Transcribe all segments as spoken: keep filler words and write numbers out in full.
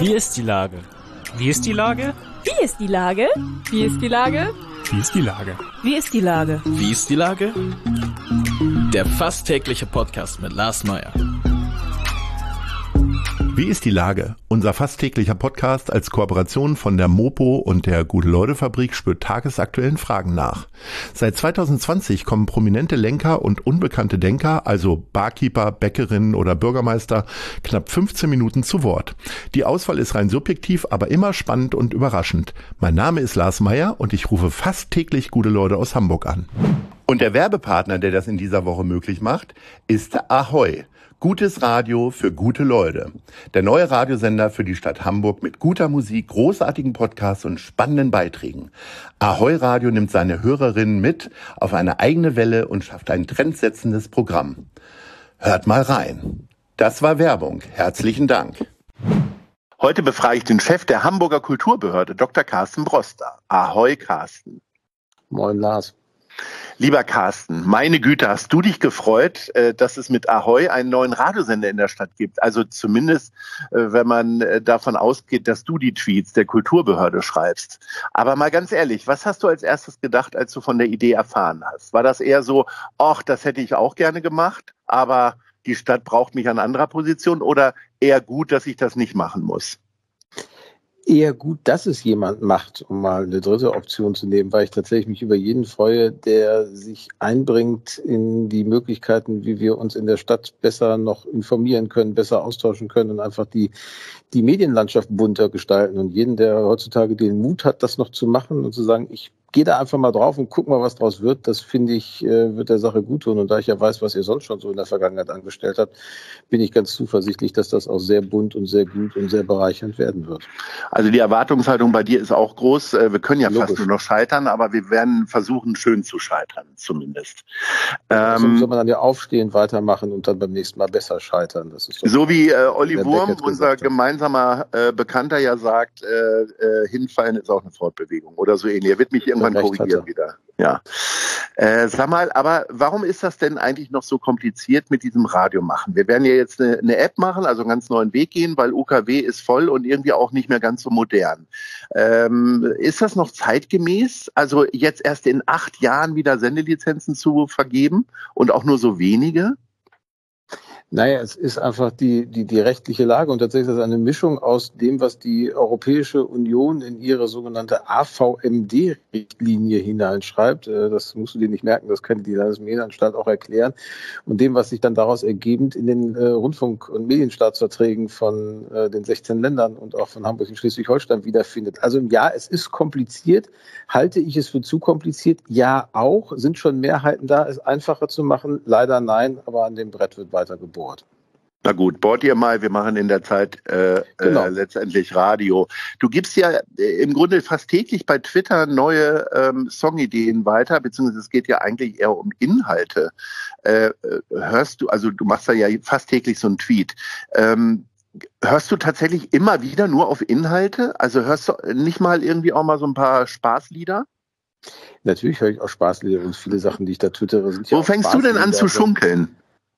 Wie ist die Lage? Wie ist die Lage? Wie ist die Lage? Wie ist die Lage? Wie ist die Lage? Wie ist die Lage? Wie ist die Lage? Der fast tägliche Podcast mit Lars Meyer. Wie ist die Lage? Unser fast täglicher Podcast als Kooperation von der Mopo und der Gute-Leute-Fabrik spürt tagesaktuellen Fragen nach. Seit zwanzig zwanzig kommen prominente Lenker und unbekannte Denker, also Barkeeper, Bäckerinnen oder Bürgermeister, knapp fünfzehn Minuten zu Wort. Die Auswahl ist rein subjektiv, aber immer spannend und überraschend. Mein Name ist Lars Meyer und ich rufe fast täglich gute Leute aus Hamburg an. Und der Werbepartner, der das in dieser Woche möglich macht, ist Ahoi. Gutes Radio für gute Leute. Der neue Radiosender für die Stadt Hamburg mit guter Musik, großartigen Podcasts und spannenden Beiträgen. Ahoi Radio nimmt seine Hörerinnen mit auf eine eigene Welle und schafft ein trendsetzendes Programm. Hört mal rein. Das war Werbung. Herzlichen Dank. Heute befrage ich den Chef der Hamburger Kulturbehörde, Doktor Carsten Broster. Ahoi, Carsten. Moin, Lars. Lieber Carsten, meine Güte, hast du dich gefreut, dass es mit Ahoi einen neuen Radiosender in der Stadt gibt? Also zumindest, wenn man davon ausgeht, dass du die Tweets der Kulturbehörde schreibst. Aber mal ganz ehrlich, was hast du als erstes gedacht, als du von der Idee erfahren hast? War das eher so, ach, das hätte ich auch gerne gemacht, aber die Stadt braucht mich an anderer Position, oder eher gut, dass ich das nicht machen muss? Eher gut, dass es jemand macht, um mal eine dritte Option zu nehmen, weil ich tatsächlich mich über jeden freue, der sich einbringt in die Möglichkeiten, wie wir uns in der Stadt besser noch informieren können, besser austauschen können und einfach die, die Medienlandschaft bunter gestalten. Und jeden, der heutzutage den Mut hat, das noch zu machen und zu sagen, ich gehe da einfach mal drauf und guck mal, was draus wird, das finde ich, wird der Sache gut tun. Und da ich ja weiß, was ihr sonst schon so in der Vergangenheit angestellt habt, bin ich ganz zuversichtlich, dass das auch sehr bunt und sehr gut und sehr bereichernd werden wird. Also die Erwartungshaltung bei dir ist auch groß. Wir können ja Logisch. Fast nur noch scheitern, aber wir werden versuchen, schön zu scheitern, zumindest. Also Ähm, soll man dann ja aufstehen, weitermachen und dann beim nächsten Mal besser scheitern. Das ist so wie äh, Olli der Wurm, Beckett unser gesagt hat. gemeinsamer äh, Bekannter, ja sagt, äh, äh, hinfallen ist auch eine Fortbewegung oder so ähnlich. Er wird mich irgendwann Recht korrigieren hat er. wieder. Ja. Äh, sag mal, aber warum ist das denn eigentlich noch so kompliziert mit diesem Radio machen? Wir werden ja jetzt eine, eine App machen, also einen ganz neuen Weg gehen, weil U K W ist voll und irgendwie auch nicht mehr ganz so modern. Ähm, ist das noch zeitgemäß? Also jetzt erst in acht Jahren wieder Sendelizenzen zu vergeben und auch nur so wenige? Naja, es ist einfach die, die, die rechtliche Lage und tatsächlich ist das eine Mischung aus dem, was die Europäische Union in ihre sogenannte A V M D-Richtlinie hineinschreibt. Das musst du dir nicht merken, das kann die Landesmedienanstalt auch erklären. Und dem, was sich dann daraus ergebend in den äh, Rundfunk- und Medienstaatsverträgen von äh, den sechzehn Ländern und auch von Hamburg und Schleswig-Holstein wiederfindet. Also ja, es ist kompliziert. Halte ich es für zu kompliziert? Ja, auch. Sind schon Mehrheiten da, es einfacher zu machen? Leider nein, aber an dem Brett wird weiter gebohrt. Na gut, bohrt ihr mal, wir machen in der Zeit äh, Genau. äh, letztendlich Radio. Du gibst ja äh, im Grunde fast täglich bei Twitter neue ähm, Songideen weiter, beziehungsweise es geht ja eigentlich eher um Inhalte. Äh, äh, hörst du, also du machst da ja fast täglich so einen Tweet. Ähm, hörst du tatsächlich immer wieder nur auf Inhalte? Also hörst du nicht mal irgendwie auch mal so ein paar Spaßlieder? Natürlich höre ich auch Spaßlieder und viele Sachen, die ich da twittere, sind ja Wo auch fängst du denn an zu Spaßlieder. schunkeln?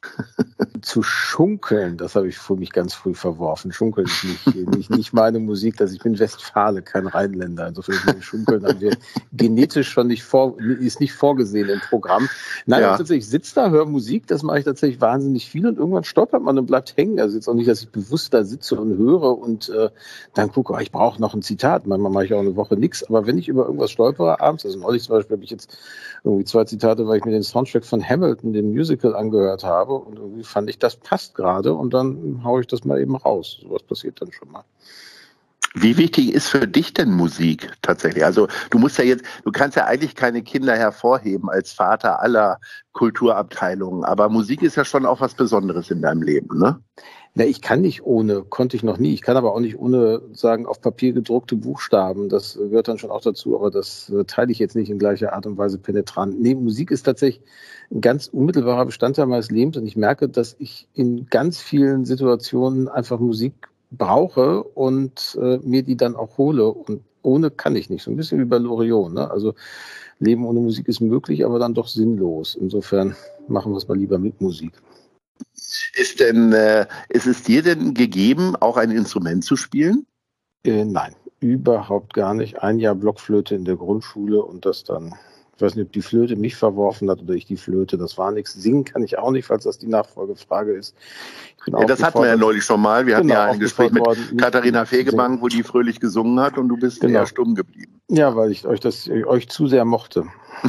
Zu schunkeln, das habe ich für mich ganz früh verworfen. Schunkeln ist nicht, nicht, nicht meine Musik. Das, ich bin Westfale, kein Rheinländer. Insofern ist mir Schunkeln haben wir genetisch schon nicht vor, ist nicht vorgesehen im Programm. Nein, Ja. aber tatsächlich, ich sitze da, höre Musik, das mache ich tatsächlich wahnsinnig viel und irgendwann stolpert man und bleibt hängen. Also jetzt auch nicht, dass ich bewusst da sitze und höre und äh, dann gucke, oh, ich brauche noch ein Zitat. Manchmal mache ich auch eine Woche nichts. Aber wenn ich über irgendwas stolpere abends, also neulich zum Beispiel habe ich jetzt irgendwie zwei Zitate, weil ich mir den Soundtrack von Hamilton, dem Musical, angehört habe und irgendwie fand ich, das passt gerade und dann haue ich das mal eben raus. Sowas passiert dann schon mal. Wie wichtig ist für dich denn Musik tatsächlich? Also du musst ja jetzt, du kannst ja eigentlich keine Kinder hervorheben als Vater aller Kulturabteilungen, aber Musik ist ja schon auch was Besonderes in deinem Leben, ne? Na, ich kann nicht ohne, konnte ich noch nie. Ich kann aber auch nicht ohne, sagen, auf Papier gedruckte Buchstaben. Das gehört dann schon auch dazu, aber das äh, teile ich jetzt nicht in gleicher Art und Weise penetrant. Nee, Musik ist tatsächlich ein ganz unmittelbarer Bestandteil meines Lebens und ich merke, dass ich in ganz vielen Situationen einfach Musik brauche und äh, mir die dann auch hole und ohne kann ich nicht. So ein bisschen wie bei Loriot, ne? Also Leben ohne Musik ist möglich, aber dann doch sinnlos. Insofern machen wir es mal lieber mit Musik. Ist denn, äh, ist es dir denn gegeben, auch ein Instrument zu spielen? Äh, nein, überhaupt gar nicht. Ein Jahr Blockflöte in der Grundschule und das dann, ich weiß nicht, ob die Flöte mich verworfen hat oder ich die Flöte, das war nichts. Singen kann ich auch nicht, falls das die Nachfolgefrage ist. Ich bin Ja, das hatten wir ja neulich schon mal. Wir hatten genau, ja ein Gespräch mit worden, Katharina Fegebank, wo die fröhlich gesungen hat und du bist genau. eher stumm geblieben. Ja, weil ich euch das euch zu sehr mochte.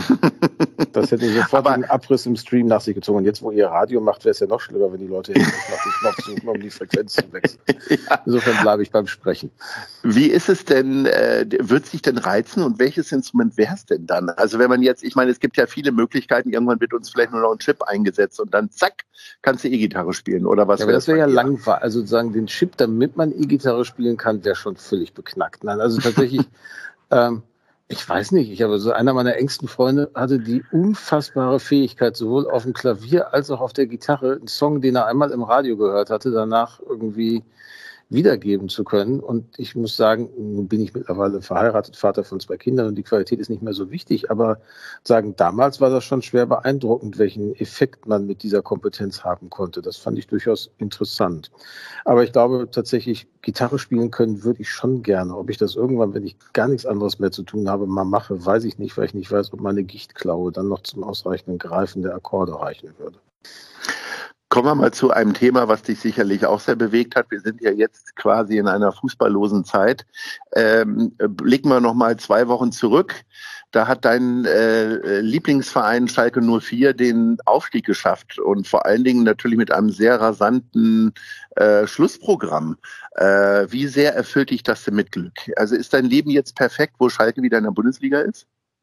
Das hätte sofort Aber einen Abriss im Stream nach sich gezogen. Und jetzt, wo ihr Radio macht, wäre es ja noch schlimmer, wenn die Leute jetzt nach dem Knopf suchen, um die Frequenz zu wechseln. Ja. Insofern bleibe ich beim Sprechen. Wie ist es denn, äh, wird sich denn reizen und welches Instrument wäre es denn dann? Also wenn man jetzt, ich meine, es gibt ja viele Möglichkeiten, irgendwann wird uns vielleicht nur noch ein Chip eingesetzt und dann zack, kannst du E-Gitarre spielen oder was? Ja, aber das wäre ja langweilig. Also sozusagen den Chip, damit man E-Gitarre spielen kann, wäre schon völlig beknackt. Nein, also tatsächlich, ähm, ich weiß nicht, ich habe so einer meiner engsten Freunde hatte die unfassbare Fähigkeit, sowohl auf dem Klavier als auch auf der Gitarre einen Song, den er einmal im Radio gehört hatte, danach irgendwie wiedergeben zu können. Und ich muss sagen, nun bin ich mittlerweile verheiratet, Vater von zwei Kindern und die Qualität ist nicht mehr so wichtig, aber sagen, damals war das schon schwer beeindruckend, welchen Effekt man mit dieser Kompetenz haben konnte. Das fand ich durchaus interessant. Aber ich glaube tatsächlich, Gitarre spielen können würde ich schon gerne. Ob ich das irgendwann, wenn ich gar nichts anderes mehr zu tun habe, mal mache, weiß ich nicht, weil ich nicht weiß, ob meine Gichtklaue dann noch zum ausreichenden Greifen der Akkorde reichen würde. Kommen wir mal zu einem Thema, was dich sicherlich auch sehr bewegt hat. Wir sind ja jetzt quasi in einer fußballlosen Zeit. Ähm, blicken wir noch mal zwei Wochen zurück. Da hat dein äh, Lieblingsverein Schalke null vier den Aufstieg geschafft und vor allen Dingen natürlich mit einem sehr rasanten äh, Schlussprogramm. Äh, wie sehr erfüllt dich das denn mit Glück? Also ist dein Leben jetzt perfekt, wo Schalke wieder in der Bundesliga ist?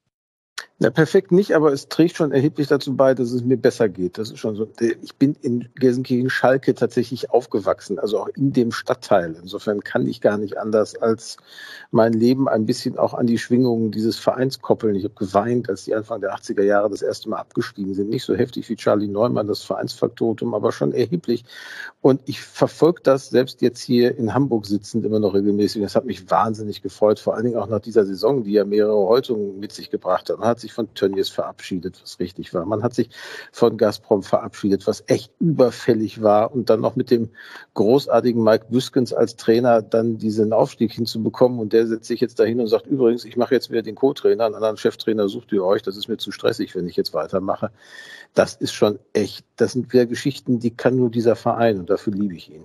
Na, perfekt nicht, aber es trägt schon erheblich dazu bei, dass es mir besser geht. Das ist schon so. Ich bin in Gelsenkirchen-Schalke tatsächlich aufgewachsen, also auch in dem Stadtteil. Insofern kann ich gar nicht anders als mein Leben ein bisschen auch an die Schwingungen dieses Vereins koppeln. Ich habe geweint, als die Anfang der achtziger Jahre das erste Mal abgestiegen sind. Nicht so heftig wie Charlie Neumann, das Vereinsfaktotum, aber schon erheblich. Und ich verfolge das selbst jetzt hier in Hamburg sitzend immer noch regelmäßig. Das hat mich wahnsinnig gefreut, vor allen Dingen auch nach dieser Saison, die ja mehrere Häutungen mit sich gebracht hat. Man hat sich von Tönnies verabschiedet, was richtig war. Man hat sich von Gazprom verabschiedet, was echt überfällig war. Und dann noch mit dem großartigen Mike Büskens als Trainer dann diesen Aufstieg hinzubekommen. Und der setzt sich jetzt dahin und sagt, übrigens, ich mache jetzt wieder den Co-Trainer, einen anderen Cheftrainer sucht ihr euch. Das ist mir zu stressig, wenn ich jetzt weitermache. Das ist schon echt, das sind wieder Geschichten, die kann nur dieser Verein und dafür liebe ich ihn.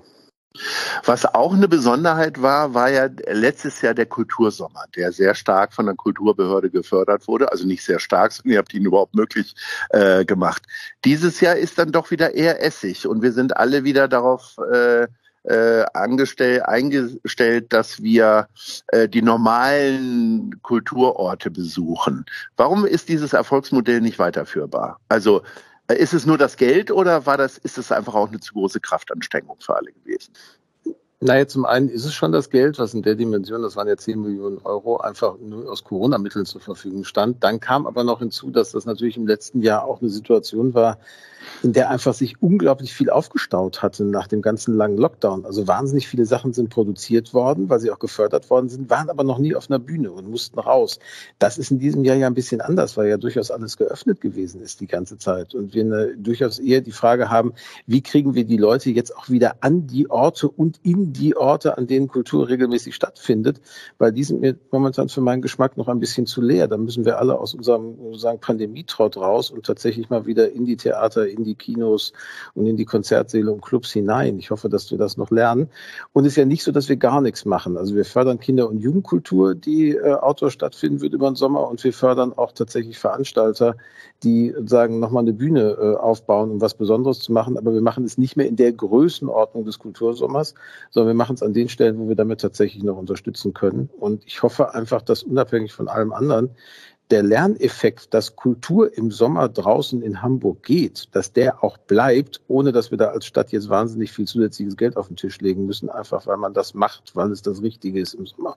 Was auch eine Besonderheit war, war ja letztes Jahr der Kultursommer, der sehr stark von der Kulturbehörde gefördert wurde. Also nicht sehr stark, sondern ihr habt ihn überhaupt möglich äh, gemacht. Dieses Jahr ist dann doch wieder eher Essig und wir sind alle wieder darauf äh, äh, angestellt, eingestellt, dass wir äh, die normalen Kulturorte besuchen. Warum ist dieses Erfolgsmodell nicht weiterführbar? Also ist es nur das Geld oder war das, ist es einfach auch eine zu große Kraftanstrengung für alle gewesen? Naja, zum einen ist es schon das Geld, was in der Dimension, das waren ja zehn Millionen Euro, einfach nur aus Corona-Mitteln zur Verfügung stand. Dann kam aber noch hinzu, dass das natürlich im letzten Jahr auch eine Situation war, in der einfach sich unglaublich viel aufgestaut hatte nach dem ganzen langen Lockdown. Also wahnsinnig viele Sachen sind produziert worden, weil sie auch gefördert worden sind, waren aber noch nie auf einer Bühne und mussten raus. Das ist in diesem Jahr ja ein bisschen anders, weil ja durchaus alles geöffnet gewesen ist die ganze Zeit. Und wir eine, durchaus eher die Frage haben, wie kriegen wir die Leute jetzt auch wieder an die Orte und in die Orte, an denen Kultur regelmäßig stattfindet, weil die sind mir momentan für meinen Geschmack noch ein bisschen zu leer. Da müssen wir alle aus unserem sozusagen Pandemietrott raus und tatsächlich mal wieder in die Theater, in die Kinos und in die Konzertsäle und Clubs hinein. Ich hoffe, dass wir das noch lernen. Und es ist ja nicht so, dass wir gar nichts machen. Also wir fördern Kinder- und Jugendkultur, die äh, outdoor stattfinden wird über den Sommer, und wir fördern auch tatsächlich Veranstalter, die sagen, nochmal eine Bühne äh, aufbauen, um was Besonderes zu machen. Aber wir machen es nicht mehr in der Größenordnung des Kultursommers, sondern wir machen es an den Stellen, wo wir damit tatsächlich noch unterstützen können. Und ich hoffe einfach, dass unabhängig von allem anderen der Lerneffekt, dass Kultur im Sommer draußen in Hamburg geht, dass der auch bleibt, ohne dass wir da als Stadt jetzt wahnsinnig viel zusätzliches Geld auf den Tisch legen müssen, einfach weil man das macht, weil es das Richtige ist im Sommer.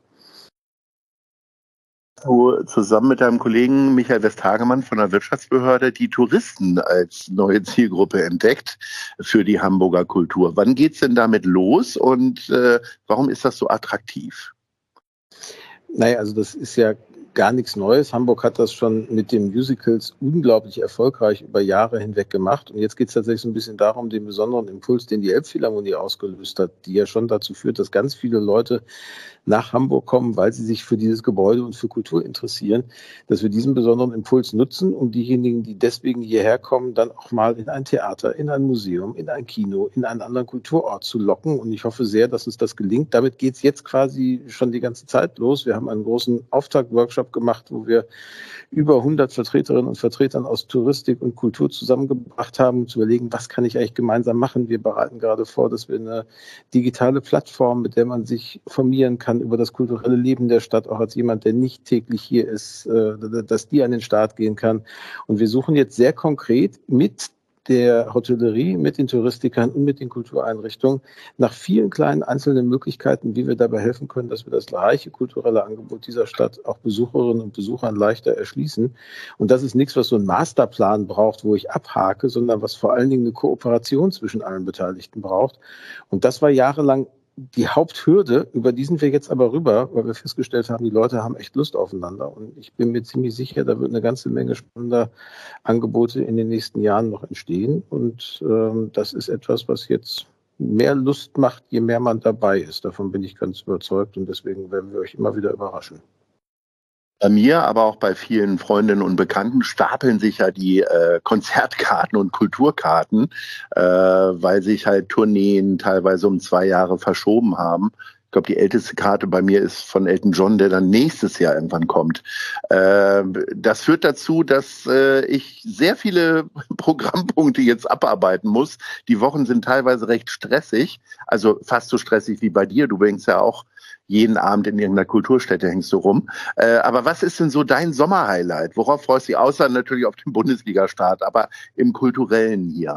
Du zusammen mit deinem Kollegen Michael Westhagemann von der Wirtschaftsbehörde die Touristen als neue Zielgruppe entdeckt für die Hamburger Kultur. Wann geht's denn damit los und äh, warum ist das so attraktiv? Naja, also das ist ja gar nichts Neues. Hamburg hat das schon mit den Musicals unglaublich erfolgreich über Jahre hinweg gemacht. Und jetzt geht es tatsächlich so ein bisschen darum, den besonderen Impuls, den die Elbphilharmonie ausgelöst hat, die ja schon dazu führt, dass ganz viele Leute nach Hamburg kommen, weil sie sich für dieses Gebäude und für Kultur interessieren, dass wir diesen besonderen Impuls nutzen, um diejenigen, die deswegen hierher kommen, dann auch mal in ein Theater, in ein Museum, in ein Kino, in einen anderen Kulturort zu locken. Und ich hoffe sehr, dass uns das gelingt. Damit geht es jetzt quasi schon die ganze Zeit los. Wir haben einen großen Auftaktworkshop gemacht, wo wir über hundert Vertreterinnen und Vertretern aus Touristik und Kultur zusammengebracht haben, um zu überlegen, was kann ich eigentlich gemeinsam machen. Wir bereiten gerade vor, dass wir eine digitale Plattform, mit der man sich informieren kann über das kulturelle Leben der Stadt, auch als jemand, der nicht täglich hier ist, dass die an den Start gehen kann. Und wir suchen jetzt sehr konkret mit der Hotellerie, mit den Touristikern und mit den Kultureinrichtungen nach vielen kleinen einzelnen Möglichkeiten, wie wir dabei helfen können, dass wir das reiche kulturelle Angebot dieser Stadt auch Besucherinnen und Besuchern leichter erschließen. Und das ist nichts, was so einen Masterplan braucht, wo ich abhake, sondern was vor allen Dingen eine Kooperation zwischen allen Beteiligten braucht. Und das war jahrelang die Haupthürde, über die sind wir jetzt aber rüber, weil wir festgestellt haben, die Leute haben echt Lust aufeinander. Und ich bin mir ziemlich sicher, da wird eine ganze Menge spannender Angebote in den nächsten Jahren noch entstehen. Und ähm, das ist etwas, was jetzt mehr Lust macht, je mehr man dabei ist. Davon bin ich ganz überzeugt und deswegen werden wir euch immer wieder überraschen. Bei mir, aber auch bei vielen Freundinnen und Bekannten stapeln sich ja die äh, Konzertkarten und Kulturkarten, äh, weil sich halt Tourneen teilweise um zwei Jahre verschoben haben. Ich glaube, die älteste Karte bei mir ist von Elton John, der dann nächstes Jahr irgendwann kommt. Äh, das führt dazu, dass äh, ich sehr viele Programmpunkte jetzt abarbeiten muss. Die Wochen sind teilweise recht stressig, also fast so stressig wie bei dir. Du bringst ja auch jeden Abend in irgendeiner Kulturstätte hängst du rum. Äh, aber was ist denn so dein Sommerhighlight? Worauf freust du dich? Außer natürlich auf den Bundesliga-Start, aber im Kulturellen hier.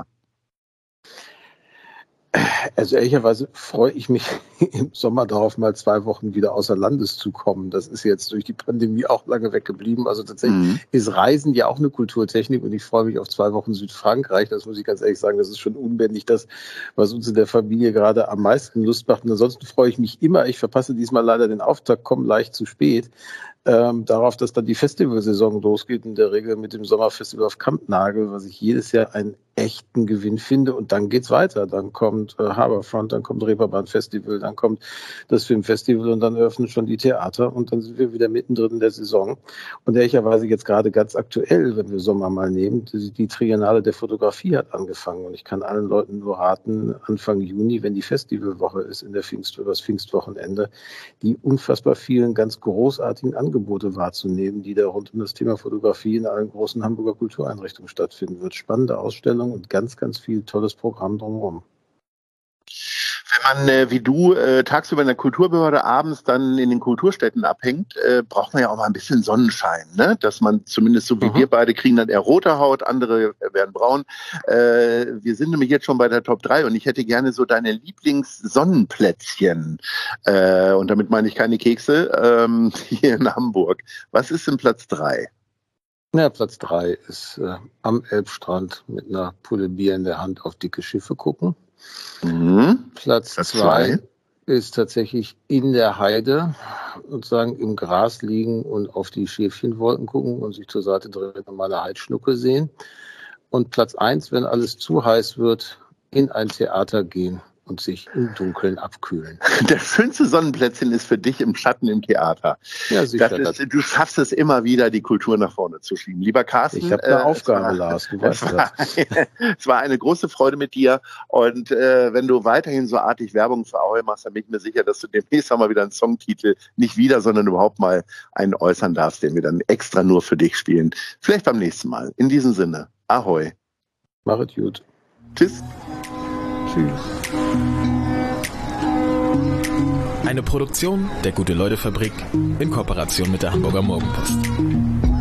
Also ehrlicherweise freue ich mich im Sommer darauf, mal zwei Wochen wieder außer Landes zu kommen. Das ist jetzt durch die Pandemie auch lange weggeblieben. Also tatsächlich mhm. ist Reisen ja auch eine Kulturtechnik und ich freue mich auf zwei Wochen Südfrankreich. Das muss ich ganz ehrlich sagen, das ist schon unbändig das, was uns in der Familie gerade am meisten Lust macht. Und ansonsten freue ich mich immer, ich verpasse diesmal leider den Auftakt, komme leicht zu spät, ähm, darauf, dass dann die Festivalsaison losgeht, in der Regel mit dem Sommerfestival auf Kampnagel, was ich jedes Jahr einen echten Gewinn finde. Und dann geht's weiter. Dann kommt äh, Harbourfront, dann kommt Reeperbahn Festival, dann kommt das Filmfestival und dann öffnen schon die Theater und dann sind wir wieder mittendrin in der Saison. Und ehrlicherweise jetzt gerade ganz aktuell, wenn wir Sommer mal nehmen, die, die Triennale der Fotografie hat angefangen. Und ich kann allen Leuten nur raten, Anfang Juni, wenn die Festivalwoche ist, in der Pfingst, über das Pfingstwochenende, die unfassbar vielen ganz großartigen Angebote wahrzunehmen, die da rund um das Thema Fotografie in allen großen Hamburger Kultureinrichtungen stattfinden wird. Spannende Ausstellungen und ganz, ganz viel tolles Programm drumherum. Wenn man äh, wie du äh, tagsüber in der Kulturbehörde abends dann in den Kulturstätten abhängt, äh, braucht man ja auch mal ein bisschen Sonnenschein, ne? Dass man zumindest so wie mhm. wir beide kriegen dann eher rote Haut, andere werden braun. Äh, wir sind nämlich jetzt schon bei der Top drei und ich hätte gerne so deine Lieblings-Sonnenplätzchen. Äh, und damit meine ich keine Kekse, ähm, hier in Hamburg. Was ist denn Platz drei? Ja, Platz drei ist äh, am Elbstrand mit einer Pulle Bier in der Hand auf dicke Schiffe gucken. Mhm. Platz zwei ist tatsächlich in der Heide sozusagen im Gras liegen und auf die Schäfchenwolken gucken und sich zur Seite drehen und mal eine Heidschnucke sehen. Und Platz eins, wenn alles zu heiß wird, in ein Theater gehen und sich im Dunkeln abkühlen. Das schönste Sonnenplätzchen ist für dich im Schatten im Theater. Ja, sicher. Das ist, du schaffst es immer wieder, die Kultur nach vorne zu schieben. Lieber Carsten. Ich habe eine äh, Aufgabe, war, Lars, du weißt es war, das. Es war eine große Freude mit dir. Und äh, wenn du weiterhin so artig Werbung für Ahoi machst, dann bin ich mir sicher, dass du demnächst auch mal wieder einen Songtitel, nicht wieder, sondern überhaupt mal einen äußern darfst, den wir dann extra nur für dich spielen. Vielleicht beim nächsten Mal. In diesem Sinne, Ahoi. Mach es gut. Tschüss. Tschüss. Eine Produktion der Gute-Leute-Fabrik in Kooperation mit der Hamburger Morgenpost.